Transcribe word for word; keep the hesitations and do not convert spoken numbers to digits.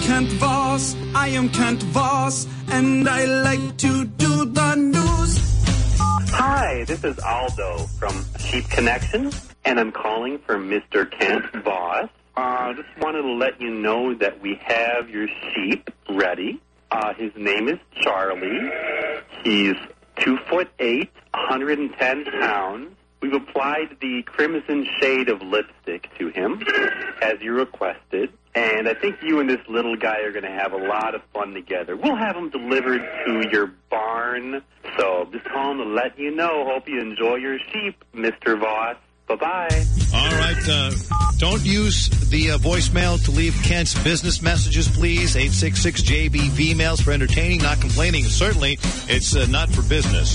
Kent Voss, I am Kent Voss, and I like to do the news. Hi, this is Aldo from Sheep Connection, and I'm calling for Mister Kent Voss. Uh, just wanted to let you know that we have your sheep ready. Uh, his name is Charlie. He's two foot eight, one hundred ten pounds. We've applied the crimson shade of lipstick to him, as you requested. And I think you and this little guy are going to have a lot of fun together. We'll have him delivered to your barn. So just calling to let you know. Hope you enjoy your sheep, Mister Voss. Bye-bye. All right. Uh, don't use the uh, voicemail to leave Kent's business messages, please. eight six six J B V mails for entertaining, not complaining. Certainly, it's uh, not for business.